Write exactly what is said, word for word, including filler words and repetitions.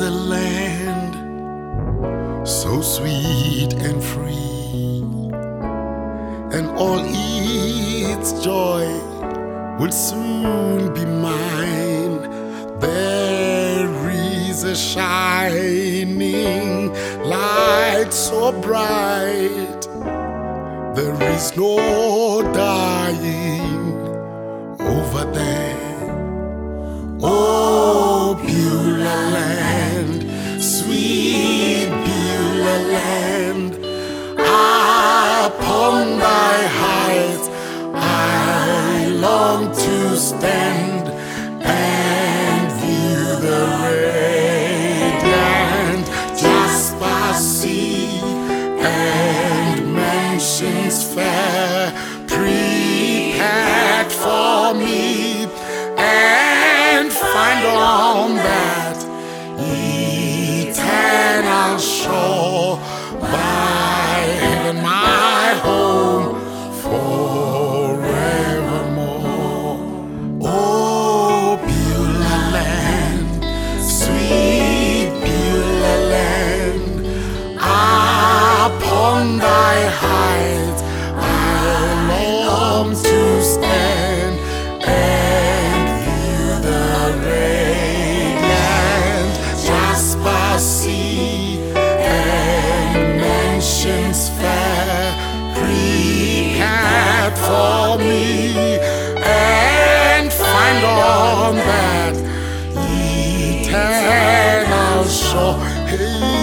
a land so sweet and free, and all its joy will soon be mine. There is a shining light so bright, there is no dying over there. Oh, Beulah land, sweet Beulah land, upon thy heights I long to stand and view the radiant Jasper sea and mansions fair prepared for me, and find on that eternal shore by heaven my home forevermore. Oh, Beulah land, sweet Beulah land, upon thy heights I long to stand and view the radiant Jasper sea and mansions fair prepared for me, and find on that eternal shore. Hey,